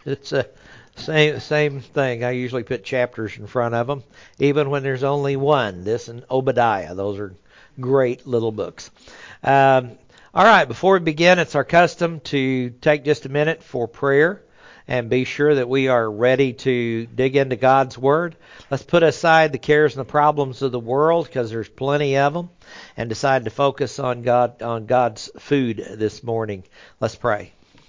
It's a same thing. I usually put chapters in front of them, even when there's only one. This and Obadiah. Those are great little books. All right, before we begin, it's our custom to take just a minute for prayer and be sure that we are ready to dig into God's Word. Let's put aside the cares and the problems of the world, because there's plenty of them, and decide to focus on God's food this morning. Let's pray.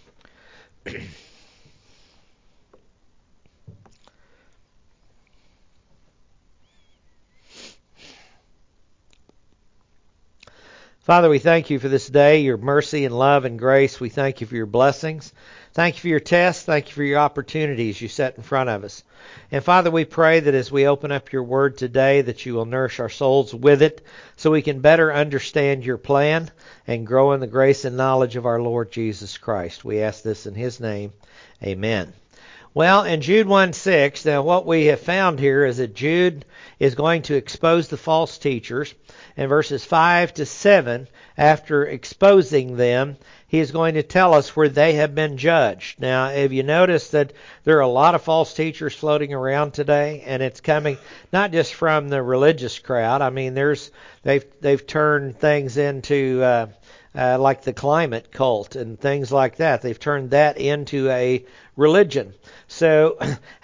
Father, we thank you for this day, your mercy and love and grace. We thank you for your blessings. Thank you for your tests. Thank you for your opportunities you set in front of us. And Father, we pray that as we open up your word today, that you will nourish our souls with it so we can better understand your plan and grow in the grace and knowledge of our Lord Jesus Christ. We ask this in his name. Amen. Well, in Jude 1:6, now what we have found here is that Jude is going to expose the false teachers. In verses 5 to 7, after exposing them, he is going to tell us where they have been judged. Now, have you noticed that there are a lot of false teachers floating around today, and it's coming not just from the religious crowd. I mean, they've turned things into like the climate cult and things like that. They've turned that into a religion. So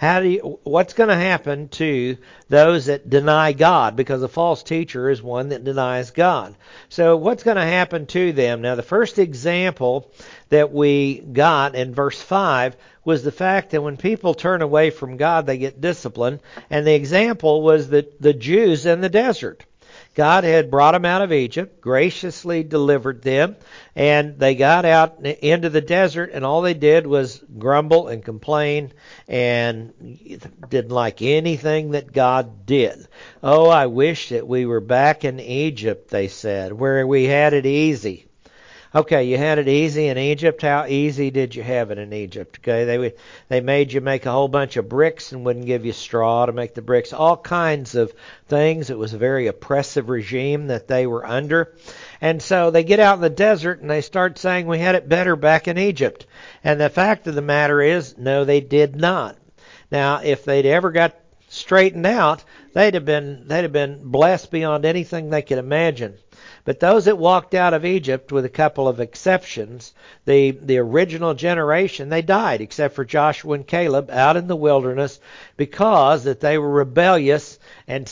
what's going to happen to those that deny God? Because a false teacher is one that denies God. So what's going to happen to them? Now, the first example that we got in verse 5 was the fact that when people turn away from God, they get disciplined. And the example was the Jews in the desert. God had brought them out of Egypt, graciously delivered them, and they got out into the desert, and all they did was grumble and complain and didn't like anything that God did. Oh, I wish that we were back in Egypt, they said, where we had it easy. Okay, you had it easy in Egypt. How easy did you have it in Egypt? Okay, they made you make a whole bunch of bricks and wouldn't give you straw to make the bricks. All kinds of things. It was a very oppressive regime that they were under. And so they get out in the desert and they start saying we had it better back in Egypt. And the fact of the matter is, no, they did not. Now, if they'd ever got straightened out, they'd have been blessed beyond anything they could imagine. But those that walked out of Egypt, with a couple of exceptions, the original generation, they died, except for Joshua and Caleb out in the wilderness, because that they were rebellious and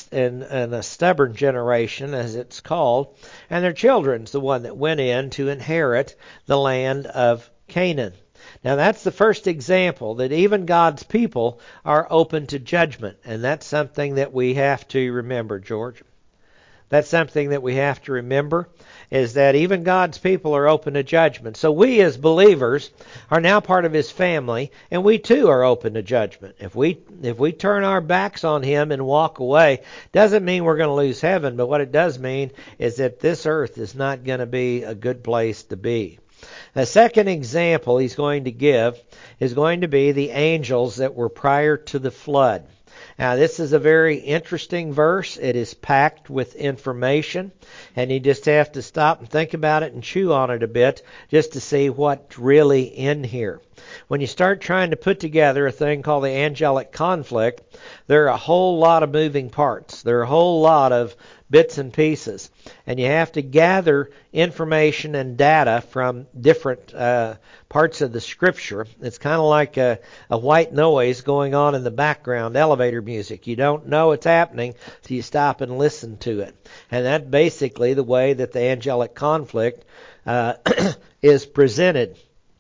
a stubborn generation, as it's called. And their children's the one that went in to inherit the land of Canaan. Now, that's the first example that even God's people are open to judgment. And that's something that we have to remember, George. That's something that we have to remember, is that even God's people are open to judgment. So we as believers are now part of his family, and we too are open to judgment. If we turn our backs on him and walk away, doesn't mean we're going to lose heaven, but what it does mean is that this earth is not going to be a good place to be. The second example he's going to give is going to be the angels that were prior to the flood. Now, this is a very interesting verse. It is packed with information, and you just have to stop and think about it and chew on it a bit just to see what's really in here. When you start trying to put together a thing called the angelic conflict, there are a whole lot of moving parts. There are a whole lot of bits and pieces. And you have to gather information and data from different parts of the Scripture. It's kind of like a white noise going on in the background, elevator music. You don't know it's happening till you stop and listen to it. And that's basically the way that the angelic conflict is presented.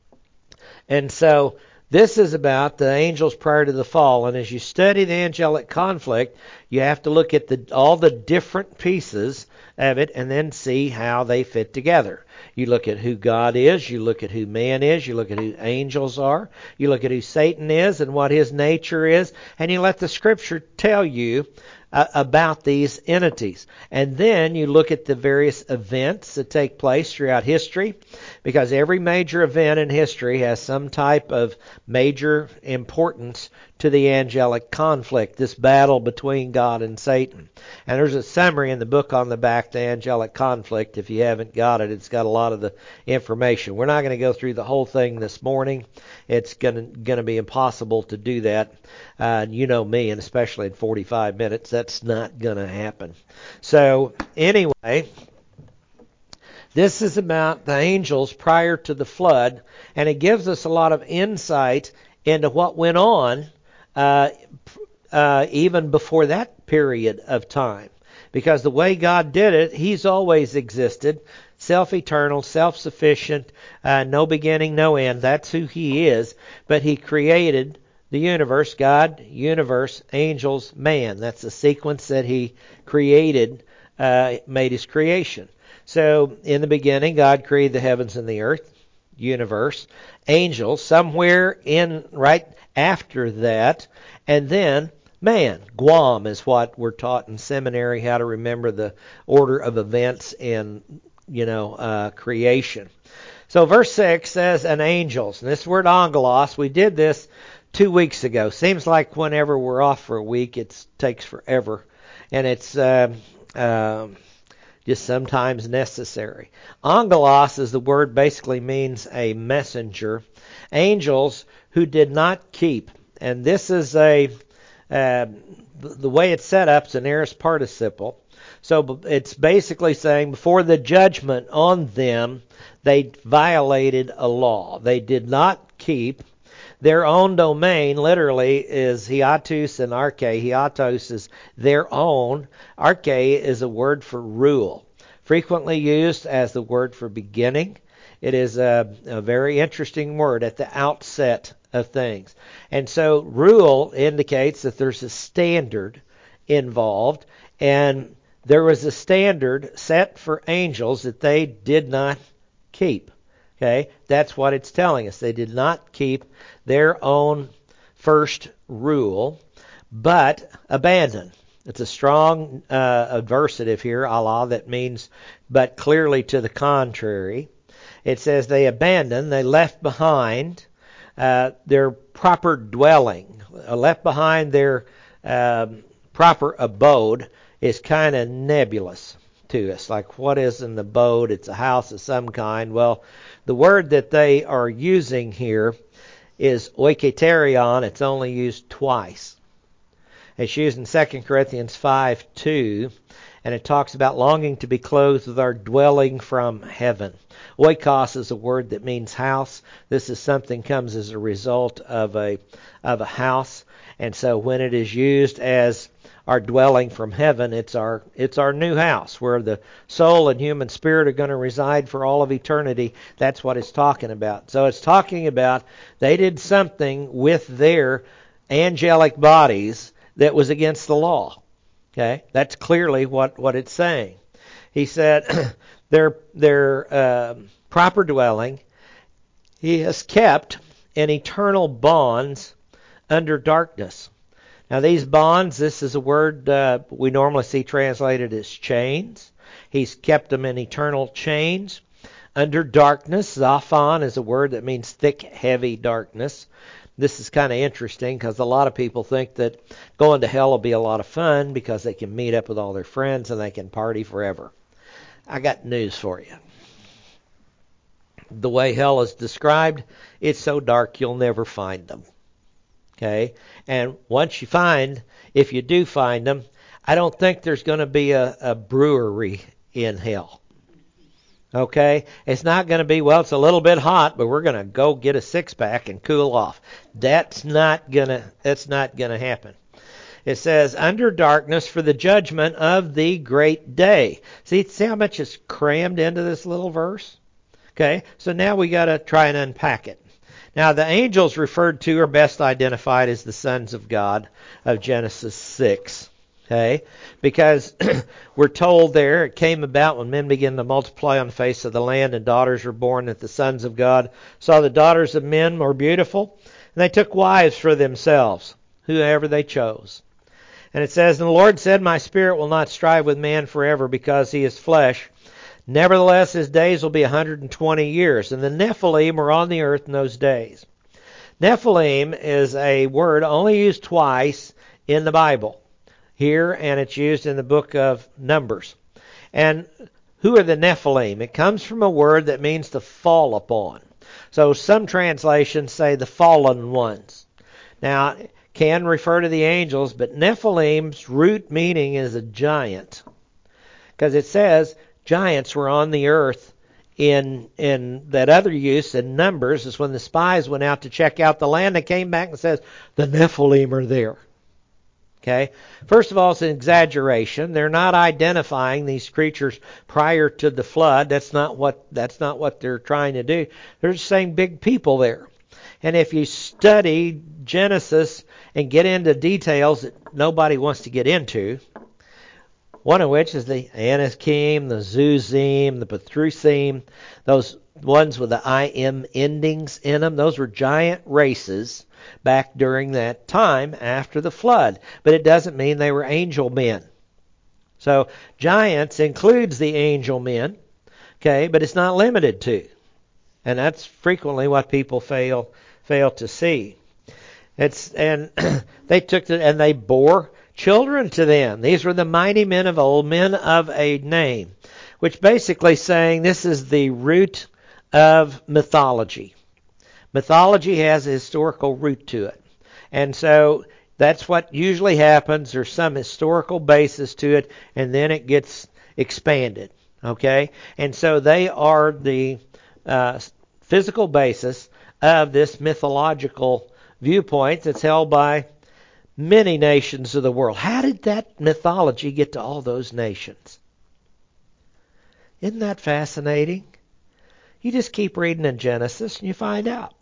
And so this is about the angels prior to the fall. And as you study the angelic conflict, you have to look at all the different pieces of it and then see how they fit together. You look at who God is, you look at who man is, you look at who angels are, you look at who Satan is and what his nature is, and you let the Scripture tell you about these entities. And then you look at the various events that take place throughout history, because every major event in history has some type of major importance to the angelic conflict, this battle between God and Satan. And there's a summary in the book on the back, The Angelic Conflict. If you haven't got it, it's got a lot of the information. We're not going to go through the whole thing this morning. It's going to be impossible to do that. You know me, and especially in 45 minutes, that's not going to happen. So anyway, this is about the angels prior to the flood, and it gives us a lot of insight into what went on even before that period of time. Because the way God did it, He's always existed, self-eternal, self-sufficient, no beginning, no end. That's who He is. But He created the universe, God, universe, angels, man. That's the sequence that He created, made His creation. So in the beginning, God created the heavens and the earth, universe, angels, somewhere in right after that, and then man. Guam is what we're taught in seminary, how to remember the order of events in, creation. So verse 6 says, and angels. And this word angelos, we did this 2 weeks ago. Seems like whenever we're off for a week, it takes forever. And it's just sometimes necessary. Angelos is the word, basically means a messenger. Angels who did not keep. And this is the way it's set up is an aorist participle. So it's basically saying before the judgment on them, they violated a law. They did not keep their own domain. Literally is hiatus and arche. Hiatus is their own. Arche is a word for rule, frequently used as the word for beginning. It is a very interesting word at the outset of things. And so rule indicates that there's a standard involved, and there was a standard set for angels that they did not keep. Okay? That's what it's telling us. They did not keep their own first rule, but abandoned. It's a strong adversative here, Allah, that means but clearly to the contrary. It says they abandoned, they left behind their proper dwelling, left behind their proper abode is kind of nebulous to us. Like, what is an abode? It's a house of some kind. Well, the word that they are using here is oiketerion. It's only used twice. It's used in 2 Corinthians 5:2, and it talks about longing to be clothed with our dwelling from heaven. Oikos is a word that means house. This is something comes as a result of a house, and so when it is used as our dwelling from heaven, it's our new house where the soul and human spirit are going to reside for all of eternity. That's what it's talking about. So it's talking about they did something with their angelic bodies that was against the law. Okay, that's clearly what it's saying. He said their proper dwelling, He has kept in eternal bonds under darkness. Now these bonds, this is a word we normally see translated as chains. He's kept them in eternal chains under darkness. Zaphon is a word that means thick, heavy darkness. This is kind of interesting because a lot of people think that going to hell will be a lot of fun because they can meet up with all their friends and they can party forever. I got news for you. The way hell is described, it's so dark you'll never find them. Okay? And once you find, if you do find them, I don't think there's going to be a brewery in hell. Okay? It's not going to be, well, it's a little bit hot, but we're going to go get a six-pack and cool off. That's not going to happen. It says, under darkness for the judgment of the great day. See how much is crammed into this little verse? Okay? So now we got to try and unpack it. Now, the angels referred to are best identified as the sons of God of Genesis 6. Okay? Because we're told there, it came about when men began to multiply on the face of the land and daughters were born, that the sons of God saw the daughters of men more beautiful, and they took wives for themselves, whoever they chose. And it says, "And the Lord said, My spirit will not strive with man forever, because he is flesh. Nevertheless, his days will be 120 years. And the Nephilim were on the earth in those days." Nephilim is a word only used twice in the Bible. Here, and it's used in the book of Numbers. And who are the Nephilim? It comes from a word that means to fall upon. So some translations say the fallen ones. Now, it can refer to the angels, but Nephilim's root meaning is a giant. Because it says giants were on the earth in that other use in Numbers is when the spies went out to check out the land. They came back and says, the Nephilim are there. Okay. First of all, it's an exaggeration. They're not identifying these creatures prior to the flood. That's not what they're trying to do. They're just saying big people there. And if you study Genesis and get into details that nobody wants to get into, one of which is the Anakim, the Zuzim, the Pathrusim, those ones with the IM endings in them, those were giant races back during that time after the flood. But it doesn't mean they were angel men. So giants includes the angel men, okay, but it's not limited to. And that's frequently what people fail to see. And they took and they bore children to them. These were the mighty men of old, men of a name, which basically saying this is the root of mythology. Mythology has a historical root to it. And so that's what usually happens. There's some historical basis to it, and then it gets expanded. Okay? And so they are the physical basis of this mythological viewpoint that's held by many nations of the world. How did that mythology get to all those nations? Isn't that fascinating? You just keep reading in Genesis and you find out.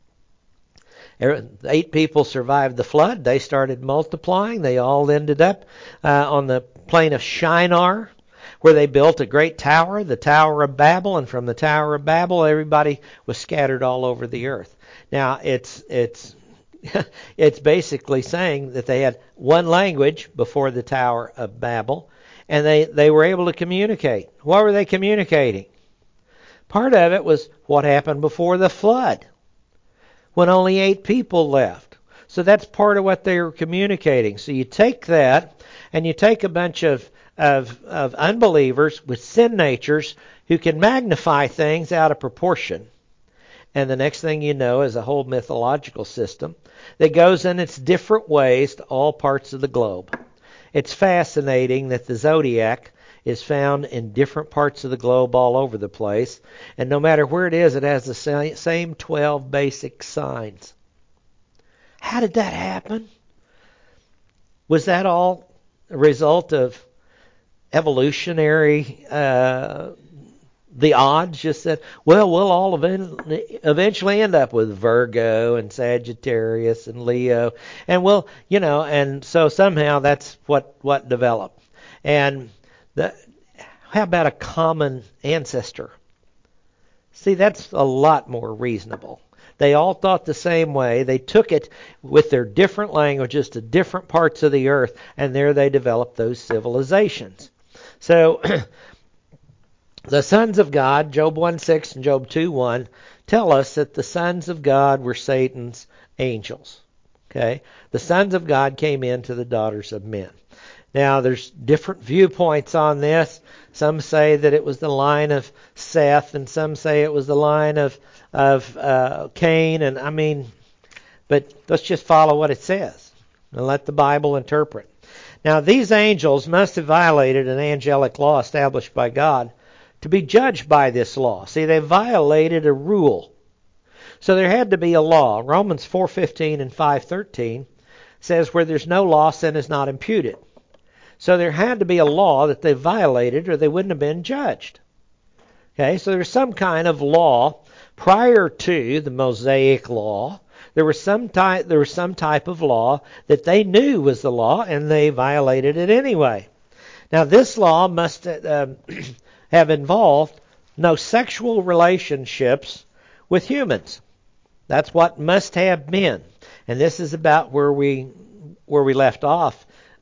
8 people survived the flood. They started multiplying. They all ended up on the plain of Shinar, where they built a great tower, the Tower of Babel. And from the Tower of Babel, everybody was scattered all over the earth. Now, it's basically saying that they had one language before the Tower of Babel, and they were able to communicate. What were they communicating? Part of it was what happened before the flood, when only 8 people left. So that's part of what they were communicating. So you take that, and you take a bunch of unbelievers with sin natures who can magnify things out of proportion. And the next thing you know is a whole mythological system that goes in its different ways to all parts of the globe. It's fascinating that the zodiac is found in different parts of the globe all over the place. And no matter where it is, it has the same 12 basic signs. How did that happen? Was that all a result of evolutionary the odds just said, well, we'll all eventually end up with Virgo and Sagittarius and Leo, and and so somehow that's what developed. And how about a common ancestor? See, that's a lot more reasonable. They all thought the same way. They took it with their different languages to different parts of the earth, and there they developed those civilizations. So the sons of God, Job 1:6 and Job 2:1, tell us that the sons of God were Satan's angels. Okay? The sons of God came into the daughters of men. Now, there's different viewpoints on this. Some say that it was the line of Seth, and some say it was the line of Cain. But let's just follow what it says and let the Bible interpret. Now, these angels must have violated an angelic law established by God to be judged by this law. See, they violated a rule. So there had to be a law. Romans 4:15 and 5:13 says where there's no law, sin is not imputed. So there had to be a law that they violated or they wouldn't have been judged. Okay, so there's some kind of law prior to the Mosaic law. There was some type of law that they knew was the law, and they violated it anyway. Now, this law must have involved no sexual relationships with humans. That's what must have been. And this is about where we left off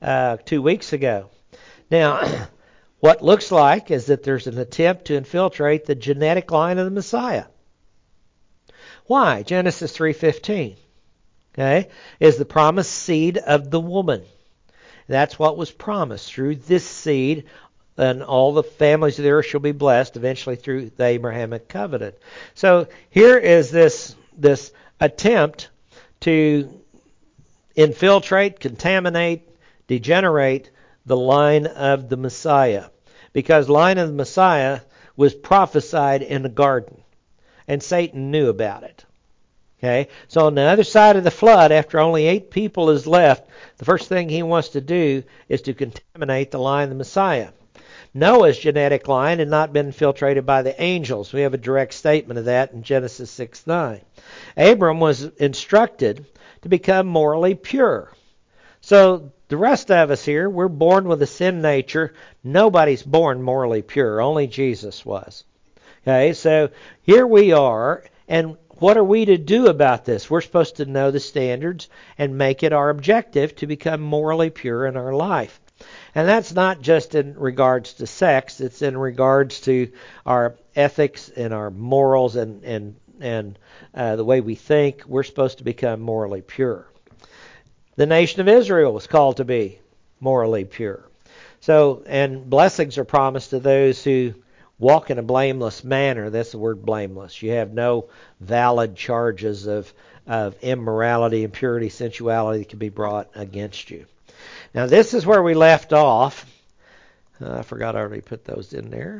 2 weeks ago. Now, what looks like is that there's an attempt to infiltrate the genetic line of the Messiah. Why? Genesis 3:15. Okay, is the promised seed of the woman. That's what was promised. Through this seed, and all the families of the earth shall be blessed, eventually through the Abrahamic covenant. So here is this attempt to infiltrate, contaminate, degenerate the line of the Messiah. Because line of the Messiah was prophesied in the garden, and Satan knew about it. Okay, so on the other side of the flood, after only 8 people is left, the first thing he wants to do is to contaminate the line of the Messiah. Noah's genetic line had not been infiltrated by the angels. We have a direct statement of that in Genesis 6:9. Abram was instructed to become morally pure. So the rest of us here, we're born with a sin nature. Nobody's born morally pure. Only Jesus was. Okay, so here we are, and what are we to do about this? We're supposed to know the standards and make it our objective to become morally pure in our life. And that's not just in regards to sex. It's in regards to our ethics and our morals and the way we think. We're supposed to become morally pure. The nation of Israel was called to be morally pure. So, and blessings are promised to those who walk in a blameless manner. That's the word blameless. You have no valid charges of immorality, impurity, sensuality that can be brought against you. Now, this is where we left off. I forgot I already put those in there.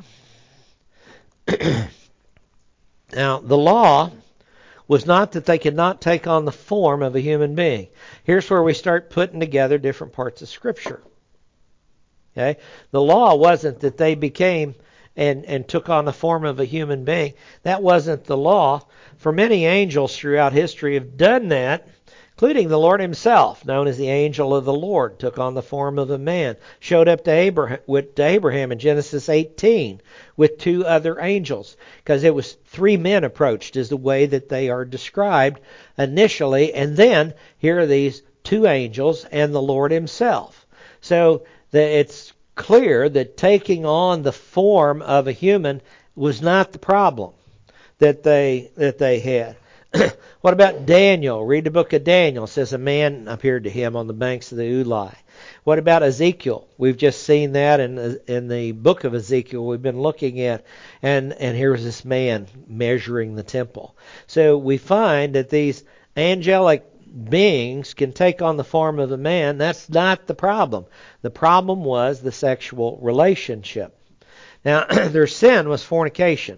Now, the law was not that they could not take on the form of a human being. Here's where we start putting together different parts of Scripture. Okay? The law wasn't that they became and took on the form of a human being. That wasn't the law. For many angels throughout history have done that, including the Lord himself, known as the angel of the Lord, took on the form of a man, showed up to Abraham in Genesis 18 with 2 other angels, because it was 3 men approached is the way that they are described initially, and then here are these 2 angels and the Lord himself. So it's clear that taking on the form of a human was not the problem that they had. What about Daniel? Read the book of Daniel. It says a man appeared to him on the banks of the Ulai. What about Ezekiel? We've just seen that in the book of Ezekiel we've been looking at. And here's this man measuring the temple. So we find that these angelic beings can take on the form of a man. That's not the problem. The problem was the sexual relationship. Now, their sin was fornication,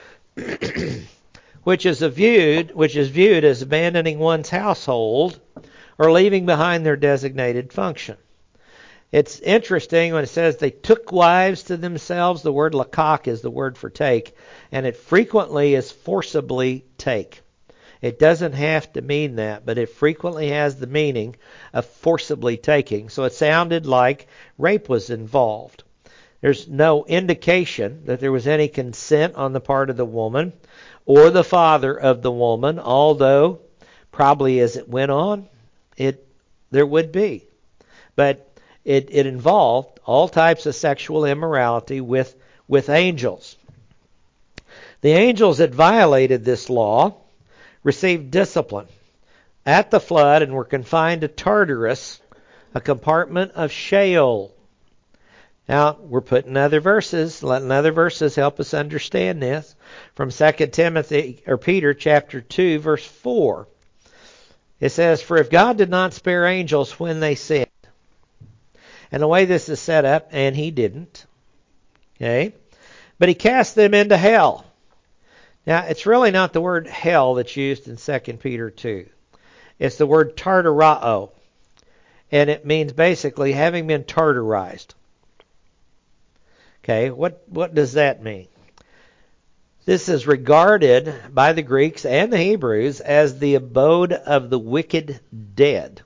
which is viewed as abandoning one's household or leaving behind their designated function. It's interesting when it says they took wives to themselves. The word lakak is the word for take, and it frequently is forcibly take. It doesn't have to mean that, but it frequently has the meaning of forcibly taking. So it sounded like rape was involved. There's no indication that there was any consent on the part of the woman or the father of the woman, although probably as it went on, there would be. But it involved all types of sexual immorality with angels. The angels that violated this law received discipline at the flood and were confined to Tartarus, a compartment of Sheol. Now, we're putting other verses, letting other verses help us understand this. From 2 Peter chapter 2, verse 4. It says, "For if God did not spare angels when they sinned," and the way this is set up, and he didn't, okay, but he cast them into hell. Now, it's really not the word hell that's used in 2 Peter 2. It's the word tartarao, and it means basically having been tartarized. Okay, what does that mean? This is regarded by the Greeks and the Hebrews as the abode of the wicked dead,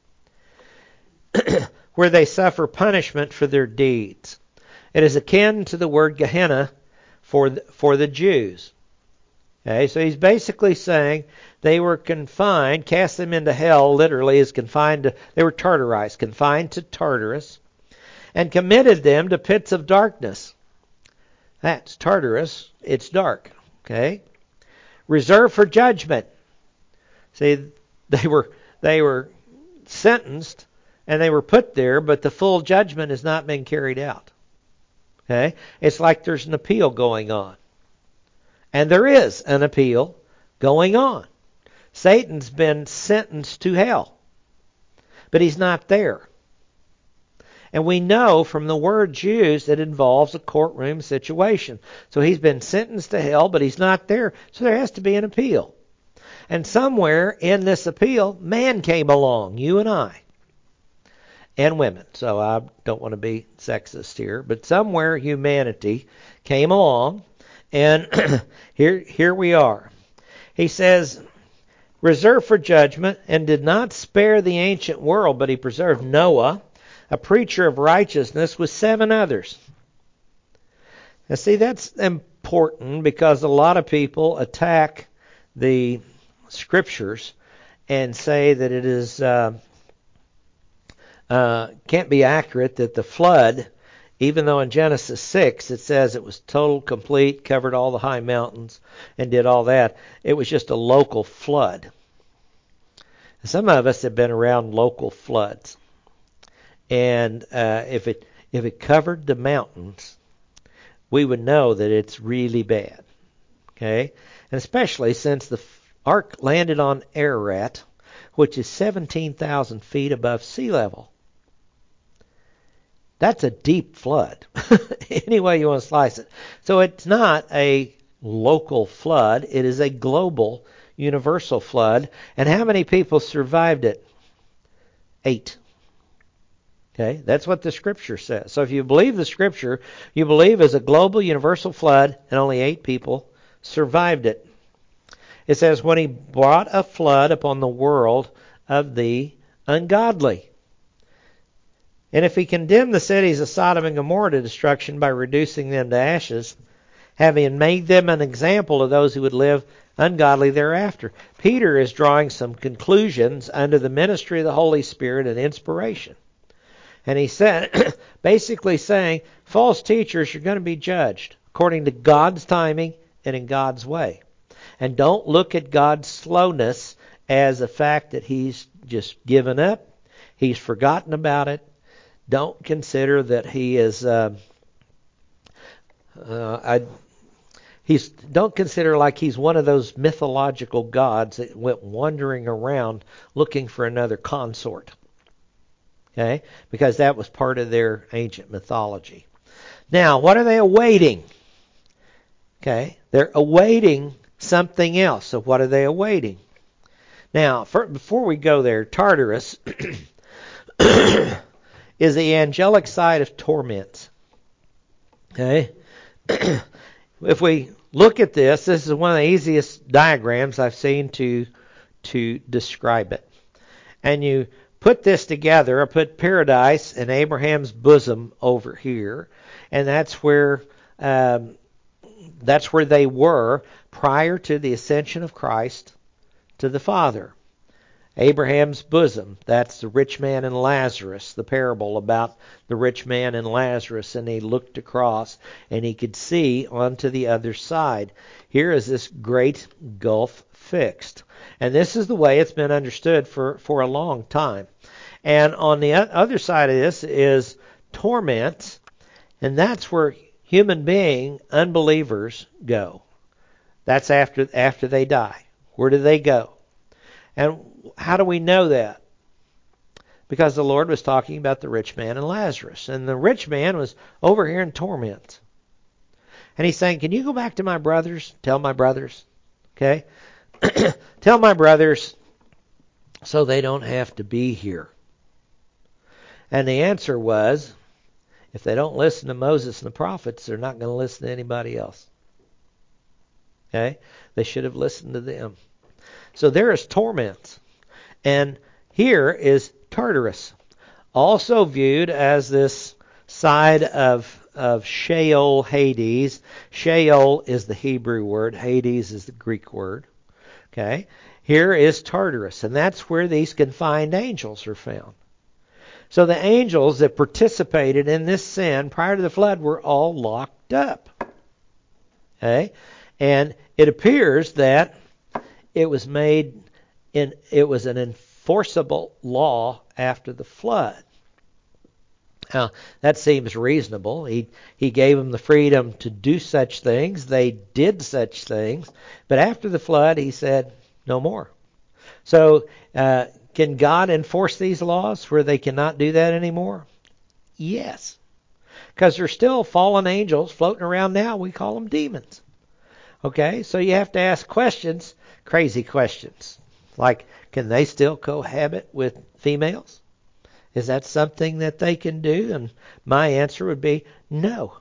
where they suffer punishment for their deeds. It is akin to the word Gehenna for the Jews. Okay, so he's basically saying they were confined, cast them into hell, literally is confined to, they were Tartarized, confined to Tartarus, and committed them to pits of darkness. That's Tartarus, it's dark. Okay? Reserved for judgment. See, they were sentenced and they were put there, but the full judgment has not been carried out. Okay? It's like there's an appeal going on. And there is an appeal going on. Satan's been sentenced to hell, but he's not there. And we know from the words used that it involves a courtroom situation. So he's been sentenced to hell, but he's not there. So there has to be an appeal. And somewhere in this appeal, man came along, you and I, and women. So I don't want to be sexist here, but somewhere humanity came along, and here we are. He says, reserved for judgment, and did not spare the ancient world, but he preserved Noah, a preacher of righteousness, with 7 others. Now see, that's important because a lot of people attack the Scriptures and say that it is can't be accurate that the flood, even though in Genesis 6 it says it was total, complete, covered all the high mountains and did all that, it was just a local flood. Some of us have been around local floods. And if it covered the mountains, we would know that it's really bad. Okay? And especially since the ark landed on Ararat, which is 17,000 feet above sea level. That's a deep flood, any way you want to slice it. So it's not a local flood. It is a global, universal flood. And how many people survived it? 8. Okay, that's what the Scripture says. So if you believe the Scripture, you believe it's a global, universal flood, and only 8 people survived it. It says, when he brought a flood upon the world of the ungodly. And if he condemned the cities of Sodom and Gomorrah to destruction by reducing them to ashes, having made them an example of those who would live ungodly thereafter. Peter is drawing some conclusions under the ministry of the Holy Spirit and inspiration. And he said, basically saying, false teachers are going to be judged according to God's timing and in God's way. And don't look at God's slowness as a fact that he's just given up. He's forgotten about it. Don't consider that he is. Don't consider like he's one of those mythological gods that went wandering around looking for another consort. Okay, because that was part of their ancient mythology. Now, what are they awaiting? Okay, they're awaiting something else. So what are they awaiting? Now, before we go there, Tartarus is the angelic side of torment. Okay? If we look at this is one of the easiest diagrams I've seen to describe it. And you put this together. I put paradise and Abraham's bosom over here, and that's where they were prior to the ascension of Christ to the Father. Abraham's bosom, that's the rich man and Lazarus, the parable about the rich man and Lazarus, and he looked across and he could see onto the other side. Here is this great gulf fixed. And this is the way it's been understood for a long time. And on the other side of this is torment, and that's where human being unbelievers go. That's after they die. Where do they go? And how do we know that? Because the Lord was talking about the rich man and Lazarus. And the rich man was over here in torment. And he's saying, can you go back to my brothers? Tell my brothers. Okay? Tell my brothers so they don't have to be here. And the answer was, if they don't listen to Moses and the prophets, they're not going to listen to anybody else. Okay? They should have listened to them. So there is torment. And here is Tartarus, also viewed as this side of of Sheol, Hades. Sheol is the Hebrew word. Hades is the Greek word. Okay. Here is Tartarus, and that's where these confined angels are found. So the angels that participated in this sin prior to the flood were all locked up. Okay? And it appears that it was an enforceable law after the flood. Now, that seems reasonable. He gave them the freedom to do such things. They did such things. But after the flood, he said, no more. So, can God enforce these laws where they cannot do that anymore? Yes. Because there's still fallen angels floating around now. We call them demons. Okay, so you have to ask questions, crazy questions. Like, can they still cohabit with females? Is that something that they can do? And my answer would be no.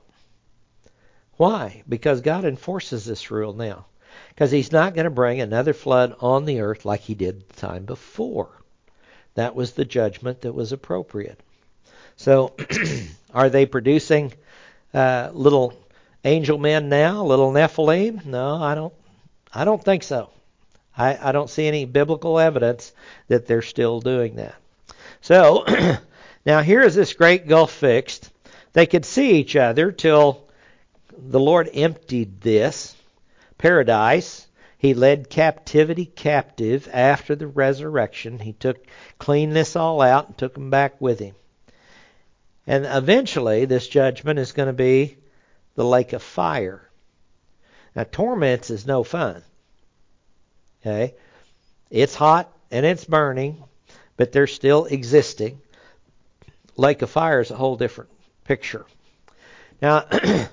Why? Because God enforces this rule now. Because He's not going to bring another flood on the earth like He did the time before. That was the judgment that was appropriate. So, are they producing little angel men now, little Nephilim? No, I don't think so. I don't see any biblical evidence that they're still doing that. So, now here is this great gulf fixed. They could see each other till the Lord emptied this paradise. He led captivity captive after the resurrection. He cleaned this all out and took them back with Him. And eventually, this judgment is going to be the lake of fire. Now, torments is no fun. Okay? It's hot and it's burning, but they're still existing. Lake of fire is a whole different picture. Now,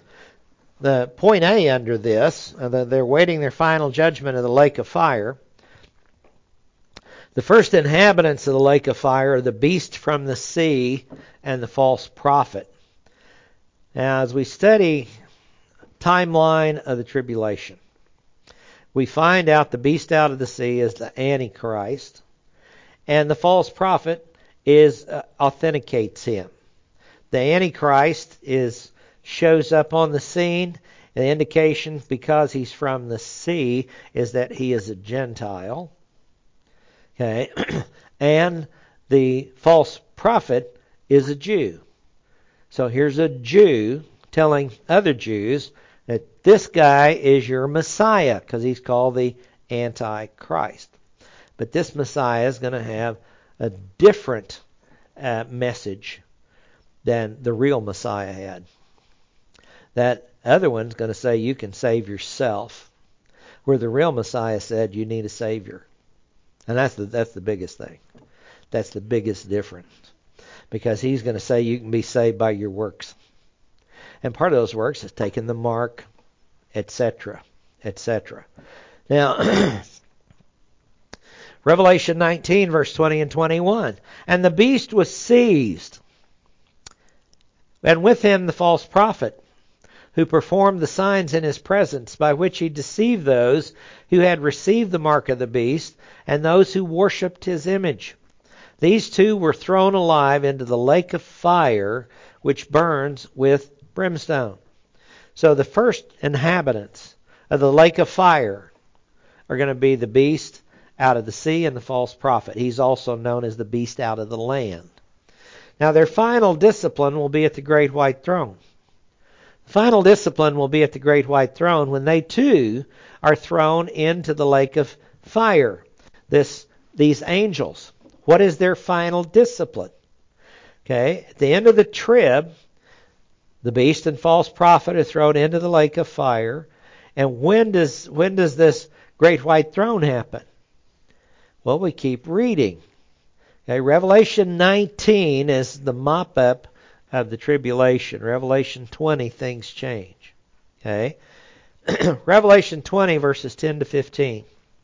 the point A under this, they're waiting their final judgment of the lake of fire. The first inhabitants of the lake of fire are the beast from the sea and the false prophet. Now, as we study timeline of the tribulation, we find out the beast out of the sea is the Antichrist, and the false prophet authenticates him. The Antichrist shows up on the scene. The indication, because he's from the sea, is that he is a Gentile. Okay, and the false prophet is a Jew. So here's a Jew telling other Jews that this guy is your Messiah, because he's called the Antichrist. But this Messiah is going to have a different message than the real Messiah had. That other one's going to say you can save yourself, where the real Messiah said you need a Savior. And that's the biggest thing. That's the biggest difference. Because he's going to say you can be saved by your works. And part of those works is taking the mark, etc., etc. Now, Revelation 19, verse 20 and 21. And the beast was seized, and with him the false prophet, who performed the signs in his presence, by which he deceived those who had received the mark of the beast, and those who worshipped his image. These two were thrown alive into the lake of fire, which burns with brimstone. So the first inhabitants of the lake of fire are going to be the beast out of the sea and the false prophet. He's also known as the beast out of the land. Now their final discipline will be at the great white throne. The final discipline will be at the great white throne when they too are thrown into the lake of fire. These angels. What is their final discipline? Okay, at the end of the trib, the beast and false prophet are thrown into the lake of fire. And when does this great white throne happen? Well, we keep reading. Okay, Revelation 19 is the mop-up of the tribulation. Revelation 20, things change. Okay, Revelation 20, verses 10 to 15.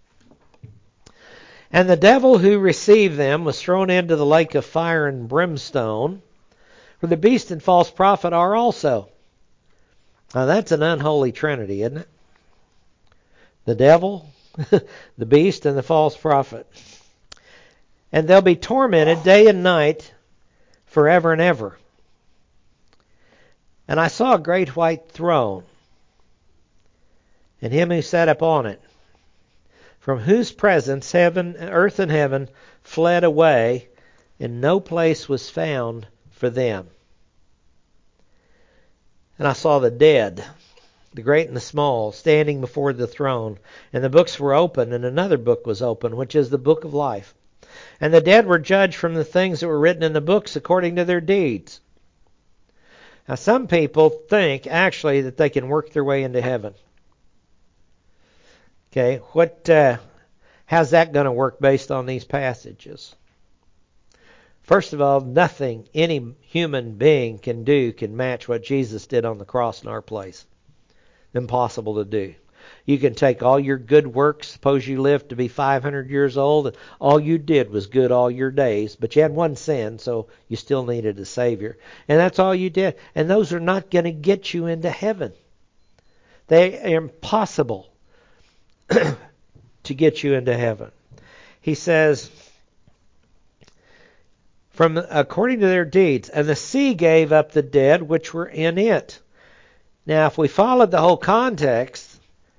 And the devil who received them was thrown into the lake of fire and brimstone, where the beast and false prophet are also. Now that's an unholy trinity, isn't it? The devil, the beast, and the false prophet. And they'll be tormented day and night forever and ever. And I saw a great white throne, and him who sat upon it, from whose presence earth and heaven fled away, and no place was found for them. And I saw the dead, the great and the small, standing before the throne. And the books were open, and another book was open, which is the book of life. And the dead were judged from the things that were written in the books according to their deeds. Now, some people think, actually, that they can work their way into heaven. Okay, how's that going to work based on these passages? First of all, nothing any human being can do can match what Jesus did on the cross in our place. Impossible to do. You can take all your good works, suppose you lived to be 500 years old, and all you did was good all your days, but you had one sin, so you still needed a Savior. And that's all you did. And those are not going to get you into heaven. They are impossible to get you into heaven. He says, according to their deeds, and the sea gave up the dead which were in it. Now, if we followed the whole context,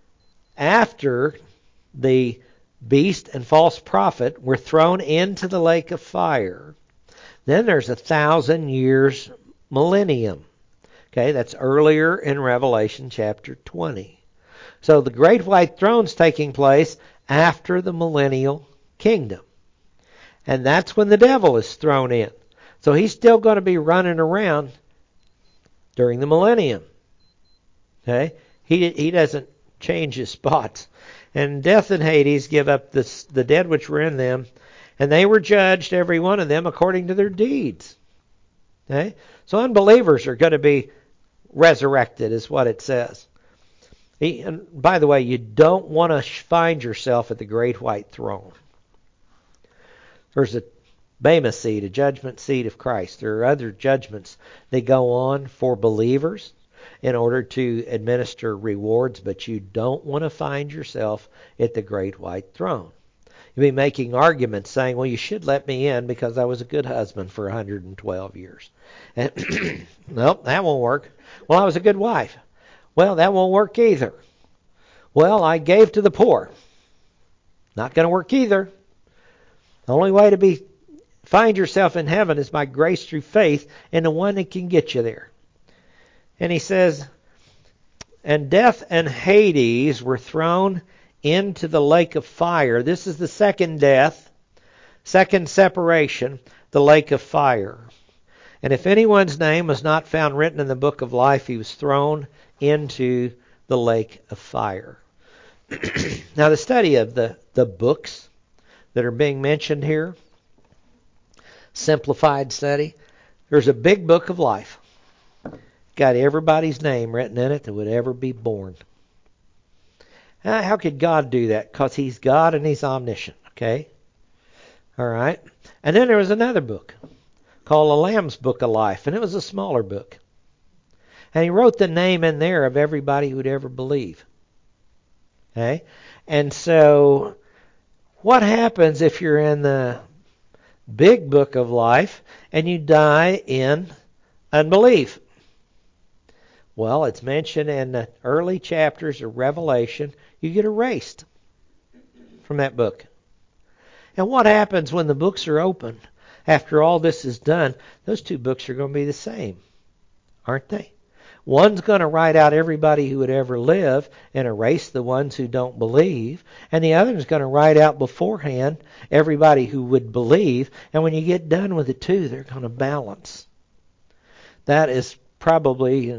after the beast and false prophet were thrown into the lake of fire, then there's 1,000 years millennium. Okay, that's earlier in Revelation chapter 20. So the great white throne's taking place after the millennial kingdom. And that's when the devil is thrown in. So he's still going to be running around during the millennium. Okay? He doesn't change his spots. And death and Hades give up the dead which were in them, and they were judged, every one of them, according to their deeds. Okay? So unbelievers are going to be resurrected, is what it says. And by the way, you don't want to find yourself at the great white throne. There's a Bema seat, a judgment seat of Christ. There are other judgments that go on for believers in order to administer rewards, but you don't want to find yourself at the great white throne. You'll be making arguments saying, well, you should let me in because I was a good husband for 112 years. And nope, that won't work. Well, I was a good wife. Well, that won't work either. Well, I gave to the poor. Not going to work either. The only way to find yourself in heaven is by grace through faith in the one that can get you there. And he says, and death and Hades were thrown into the lake of fire. This is the second death, second separation, the lake of fire. And if anyone's name was not found written in the book of life, he was thrown into the lake of fire. Now, the study of the books that are being mentioned here, simplified study, there's a big book of life. Got everybody's name written in it that would ever be born. How could God do that? Because He's God and He's omniscient, okay? All right. And then there was another book called the Lamb's Book of Life, and it was a smaller book. And He wrote the name in there of everybody who would ever believe. Okay? And so, what happens if you're in the big book of life and you die in unbelief? Well, it's mentioned in the early chapters of Revelation, you get erased from that book. And what happens when the books are opened? After all this is done, those two books are going to be the same, aren't they? One's going to write out everybody who would ever live and erase the ones who don't believe. And the other is going to write out beforehand everybody who would believe. And when you get done with the two, they're going to balance. That is probably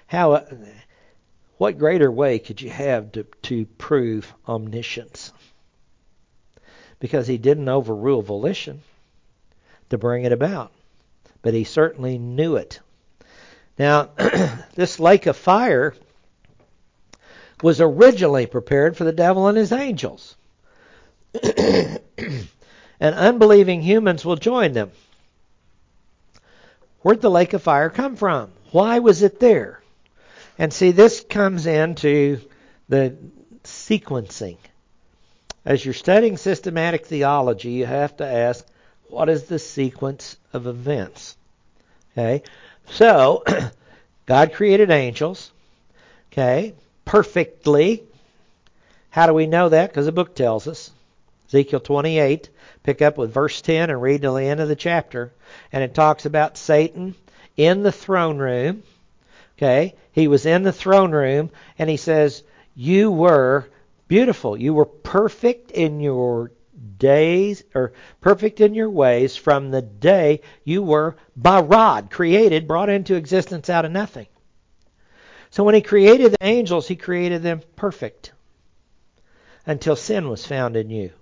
what greater way could you have to prove omniscience? Because He didn't overrule volition to bring it about. But He certainly knew it. Now, this lake of fire was originally prepared for the devil and his angels. And unbelieving humans will join them. Where'd the lake of fire come from? Why was it there? And see, this comes into the sequencing. As you're studying systematic theology, you have to ask, what is the sequence of events? Okay? So, God created angels, okay, perfectly. How do we know that? Because the book tells us. Ezekiel 28, pick up with verse 10 and read to the end of the chapter. And it talks about Satan in the throne room. Okay, he was in the throne room, and he says, you were beautiful. You were perfect in your days, or perfect in your ways from the day you were barad, created, brought into existence out of nothing. So when he created the angels, he created them perfect until sin was found in you.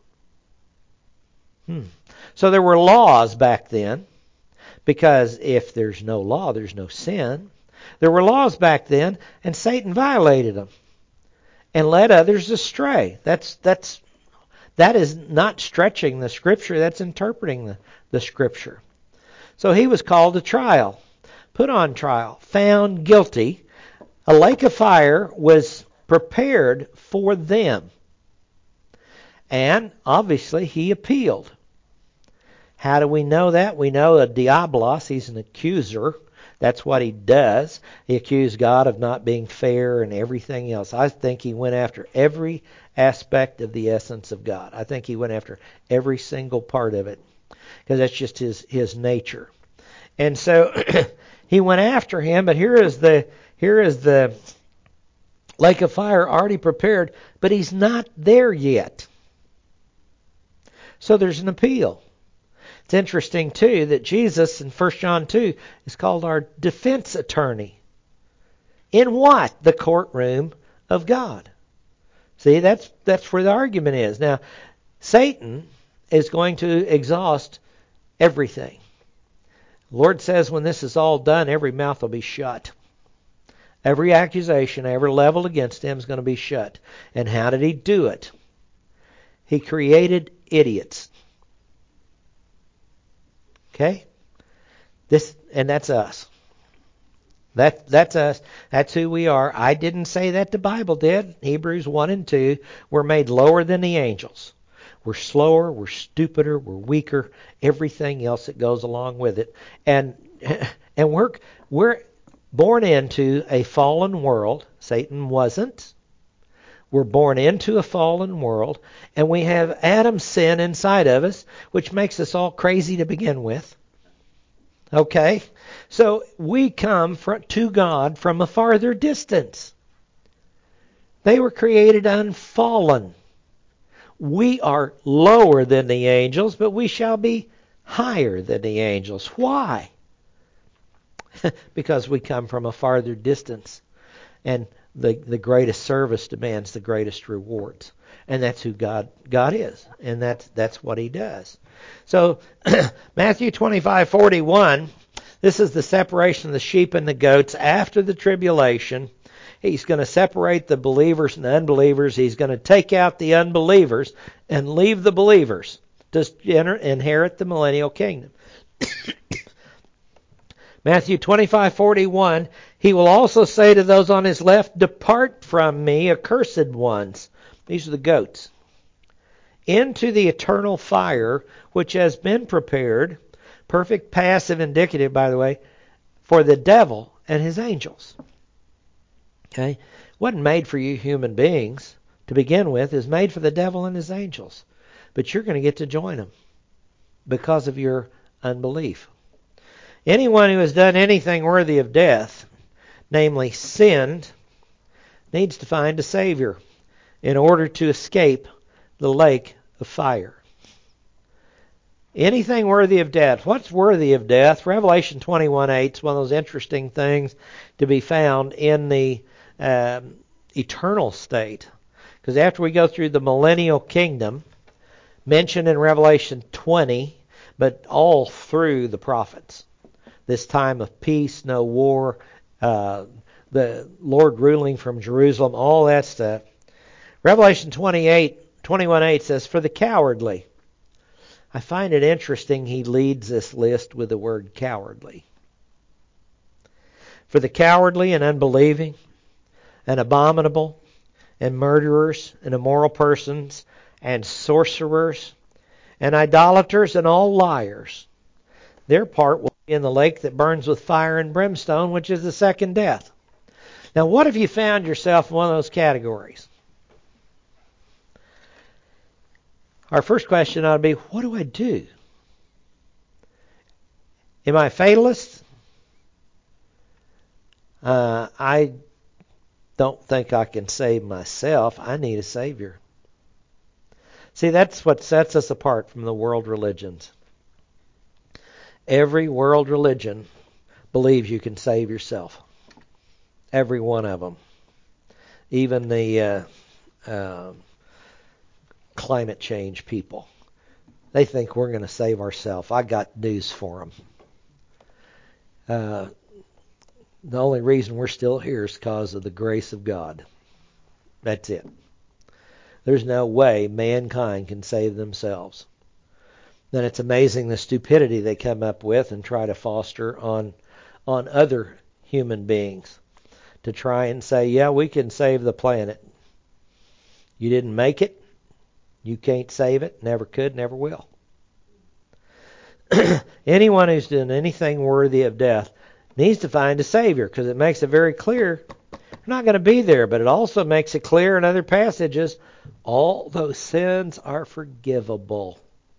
So there were laws back then, because if there's no law, there's no sin. There were laws back then, and Satan violated them and led others astray. That is not stretching the Scripture. That's interpreting the Scripture. So he was called to trial, put on trial, found guilty. A lake of fire was prepared for them. And obviously he appealed. How do we know that? We know a diabolos, he's an accuser. That's what he does. He accused God of not being fair and everything else. I think he went after every aspect of the essence of God. I think he went after every single part of it, because that's just his nature. And so he went after him, but here is the lake of fire already prepared, but he's not there yet. So there's an appeal. It's interesting, too, that Jesus in 1 John 2 is called our defense attorney. In what? The courtroom of God. See, that's where the argument is. Now, Satan is going to exhaust everything. The Lord says when this is all done, every mouth will be shut. Every accusation ever leveled against him is going to be shut. And how did he do it? He created idiots. Okay? That's us. That's us. That's who we are. I didn't say that, the Bible did. Hebrews 1 and 2, we're made lower than the angels. We're slower, we're stupider, we're weaker, everything else that goes along with it. And we're born into a fallen world. Satan wasn't. We're born into a fallen world, and we have Adam's sin inside of us, which makes us all crazy to begin with. Okay? So we come to God from a farther distance. They were created unfallen. We are lower than the angels, but we shall be higher than the angels. Why? Because we come from a farther distance. And the greatest service demands the greatest rewards. And that's who God is. And that's what he does. So Matthew 25:41, this is the separation of the sheep and the goats after the tribulation. He's going to separate the believers and the unbelievers. He's going to take out the unbelievers and leave the believers to inherit the millennial kingdom. Matthew 25:41, he will also say to those on his left, depart from me, accursed ones. These are the goats. Into the eternal fire, which has been prepared, perfect passive indicative, by the way, for the devil and his angels. Okay? Wasn't made for you human beings to begin with. Is made for the devil and his angels. But you're going to get to join them because of your unbelief. Anyone who has done anything worthy of death, namely sinned, needs to find a Savior in order to escape the lake of fire. Anything worthy of death. What's worthy of death? Revelation 21:8 is one of those interesting things to be found in the eternal state. Because after we go through the millennial kingdom, mentioned in Revelation 20, but all through the prophets, this time of peace, no war, the Lord ruling from Jerusalem, all that stuff. Revelation 21:8 says, for the cowardly. I find it interesting he leads this list with the word cowardly. For the cowardly and unbelieving and abominable and murderers and immoral persons and sorcerers and idolaters and all liars, their part will in the lake that burns with fire and brimstone, which is the second death. Now, what if you found yourself in one of those categories? Our first question ought to be, what do I do? Am I a fatalist? I don't think I can save myself. I need a Savior. See, that's what sets us apart from the world religions. Every world religion believes you can save yourself. Every one of them. Even the climate change people. They think we're going to save ourselves. I got news for them. The only reason we're still here is because of the grace of God. That's it. There's no way mankind can save themselves. Then it's amazing the stupidity they come up with and try to foster on other human beings to try and say, yeah, we can save the planet. You didn't make it. You can't save it. Never could, never will. Anyone who's done anything worthy of death needs to find a Savior, because it makes it very clear you're not going to be there. But it also makes it clear in other passages, all those sins are forgivable.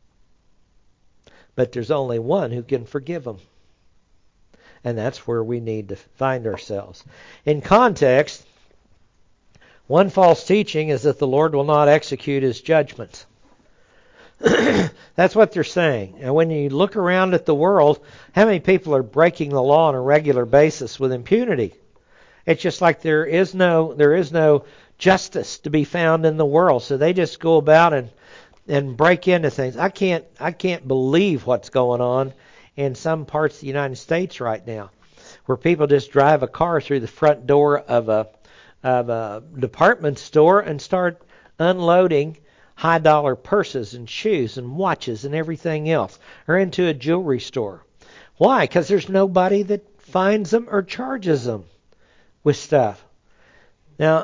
But there's only one who can forgive them. And that's where we need to find ourselves. In context, one false teaching is that the Lord will not execute His judgments. That's what they're saying. And when you look around at the world, how many people are breaking the law on a regular basis with impunity? It's just like there is no justice to be found in the world. So they just go about and break into things. I can't believe what's going on in some parts of the United States right now, where people just drive a car through the front door of a department store and start unloading high-dollar purses and shoes and watches and everything else, or into a jewelry store. Why? Because there's nobody that finds them or charges them with stuff. Now,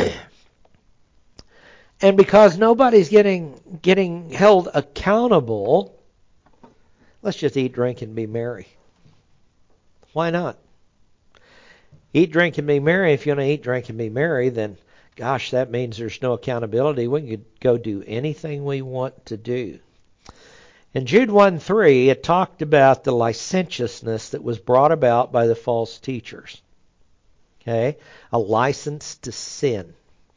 and because nobody's getting held accountable, let's just eat, drink, and be merry. Why not? Eat, drink, and be merry. If you're going to eat, drink, and be merry, then gosh, that means there's no accountability. We can go do anything we want to do. In Jude 1:3, it talked about the licentiousness that was brought about by the false teachers. Okay? A license to sin.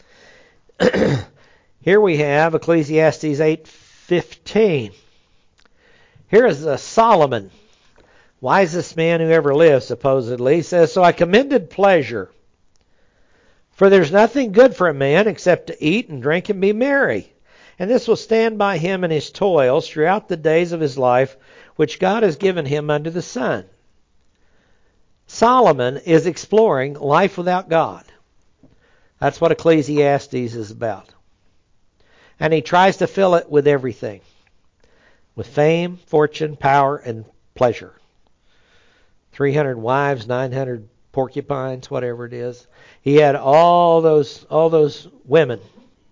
Here we have Ecclesiastes 8:15. Here is Solomon, wisest man who ever lived, supposedly. He says, so I commended pleasure. For there's nothing good for a man except to eat and drink and be merry. And this will stand by him in his toils throughout the days of his life, which God has given him under the sun. Solomon is exploring life without God. That's what Ecclesiastes is about. And he tries to fill it with everything. With fame, fortune, power, and pleasure. 300 wives, 900 porcupines, whatever it is. He had all those women.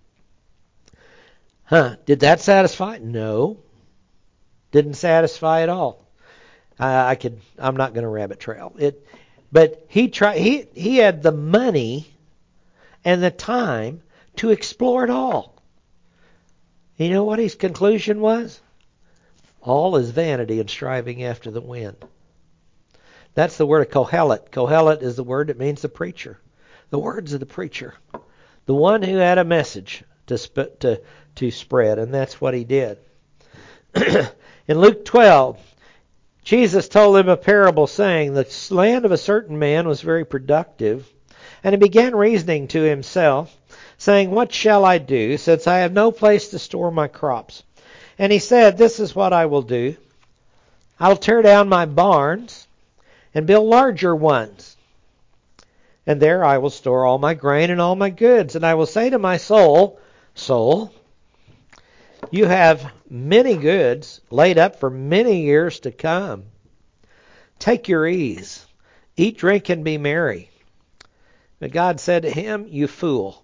Did that satisfy? No. Didn't satisfy at all. I'm not going to rabbit trail it, but he had the money and the time to explore it all. You know what his conclusion was? All is vanity and striving after the wind. That's the word of Kohelet. Kohelet is the word that means the preacher. The words of the preacher. The one who had a message to spread, and that's what he did. In Luke 12, Jesus told him a parable saying, the land of a certain man was very productive, and he began reasoning to himself, saying, what shall I do, since I have no place to store my crops? And he said, this is what I will do. I'll tear down my barns and build larger ones. And there I will store all my grain and all my goods. And I will say to my soul, soul, you have many goods laid up for many years to come. Take your ease. Eat, drink, and be merry. But God said to him, you fool.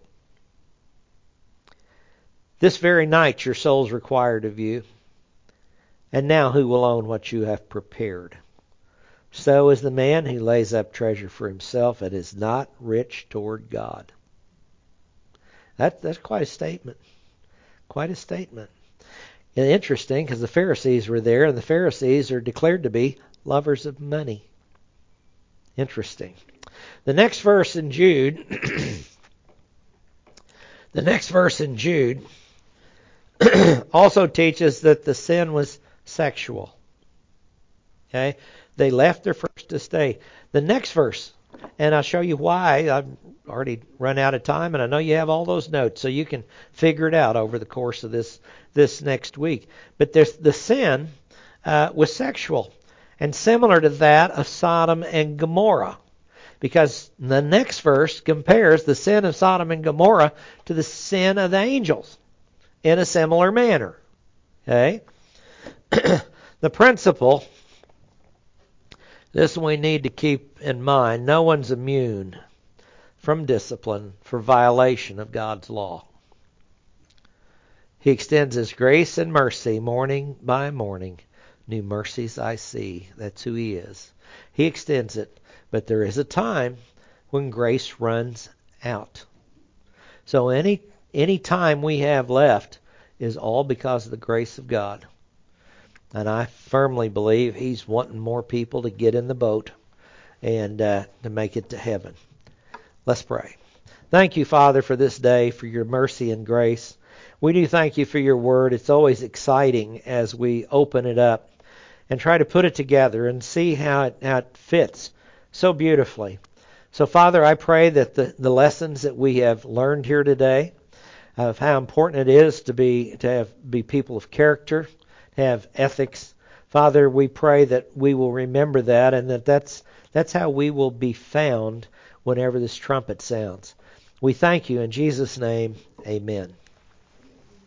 This very night your soul is required of you. And now who will own what you have prepared? So is the man who lays up treasure for himself and is not rich toward God. That's quite a statement. Quite a statement. And interesting, because the Pharisees were there, and the Pharisees are declared to be lovers of money. Interesting. The next verse in Jude, also teaches that the sin was sexual. Okay? They left their first estate. The next verse, and I'll show you why. I've already run out of time, and I know you have all those notes, so you can figure it out over the course of this next week. But the sin was sexual, and similar to that of Sodom and Gomorrah, because the next verse compares the sin of Sodom and Gomorrah to the sin of the angels in a similar manner. Okay? The principle, this we need to keep in mind, no one's immune from discipline for violation of God's law. He extends His grace and mercy morning by morning. New mercies I see. That's who He is. He extends it, but there is a time when grace runs out. So any time we have left is all because of the grace of God. And I firmly believe He's wanting more people to get in the boat and to make it to heaven. Let's pray. Thank you, Father, for this day, for your mercy and grace. We do thank you for your word. It's always exciting as we open it up and try to put it together and see how it fits so beautifully. So, Father, I pray that the lessons that we have learned here today of how important it is to be people of character, to have ethics, Father, we pray that we will remember that, and that's how we will be found whenever this trumpet sounds. We thank you in Jesus' name. Amen.